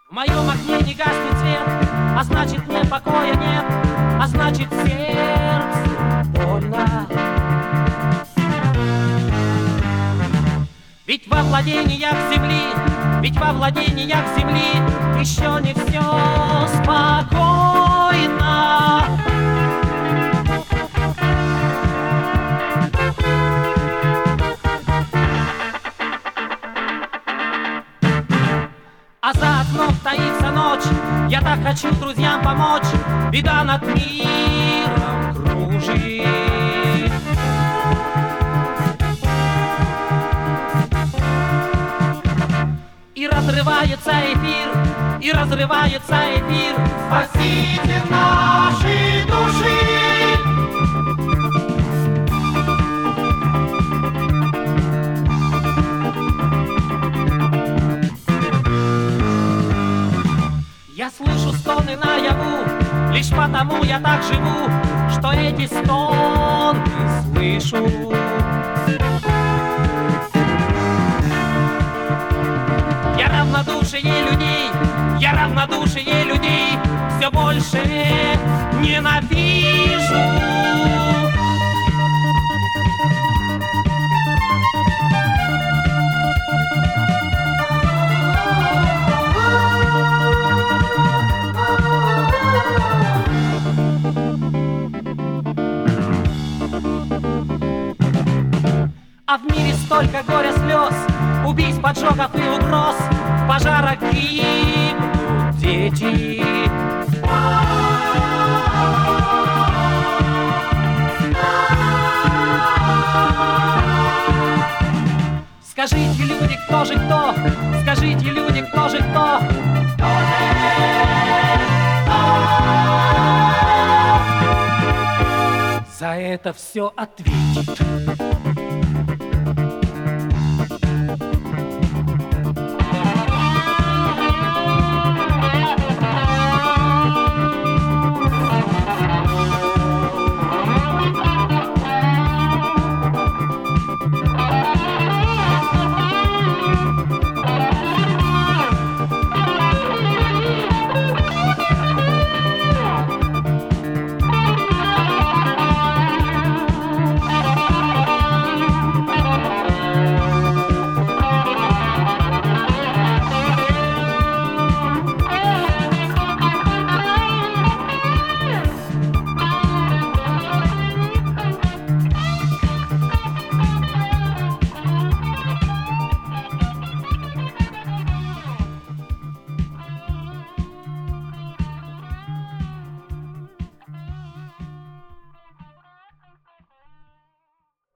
В моем окне не гаснет свет, а значит мне покоя нет, а значит сердцу больно. Ведь во владениях земли, ведь во владениях земли еще не все спокойно. А за окном таится ночь, я так хочу друзьям помочь, беда над миром кружит. И разрывается эфир, и разрывается эфир. Спасите наши души! Я слышу стоны наяву, лишь потому я так живу, что эти стоны слышу. Я равнодушие людей, я равнодушие людей все больше ненавижу. А в мире столько горя, слез, убийств, поджогов и угроз, в пожарах гибнут дети. Скажите, люди, кто же кто? Скажите, люди, кто же кто? Кто же кто? За это все ответит.